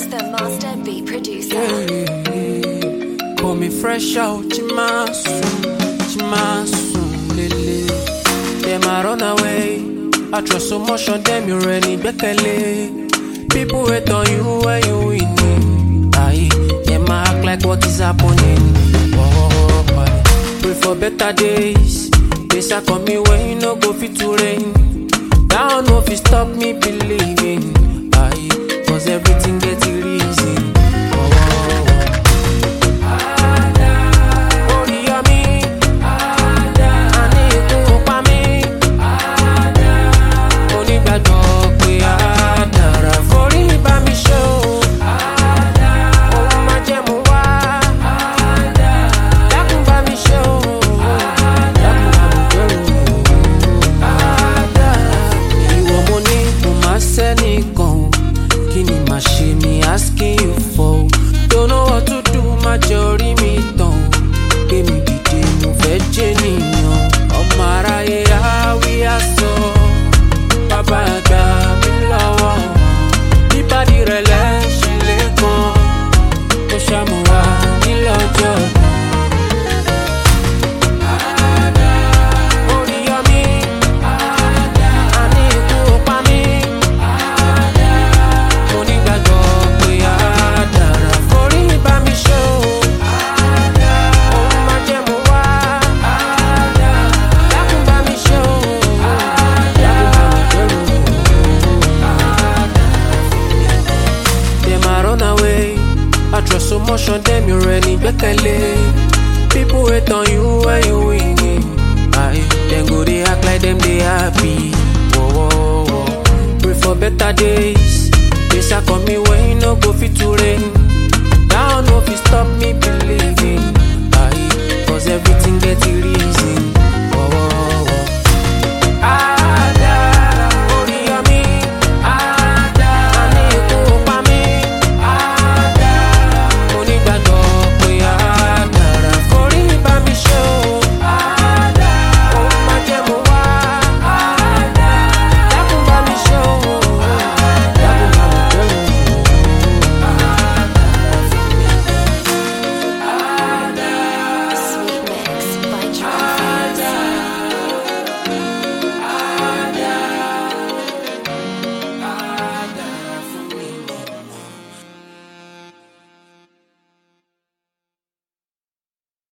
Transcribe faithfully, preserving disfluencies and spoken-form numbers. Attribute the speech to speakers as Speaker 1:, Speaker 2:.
Speaker 1: the master beat producer.
Speaker 2: Yeah. Call me fresh out, Chimasu, Chimasu, Lele. Them I run away. I trust so much on them, you ready, Bekele. People wait on you when you winning. Aye, them I act like what is happening. Oh, oh, pray for better days. Days are coming when you no go fit to rain. Down no fit stop me believing. Aye, cause everything gets easy. Oh, oh, oh. Asking you for, don't know what to do, my jury me down. Give me the day, no virgin, oh my yeah, we are so. Papa got me low. The body relax, she let go. Oshamua, the love. I trust so much on them, you ready, Bekele. People wait on you when you winning. Aye, then go they act like them they happy. Whoa, whoa, whoa. Pray for better days. Days are coming when you no go fit to rain.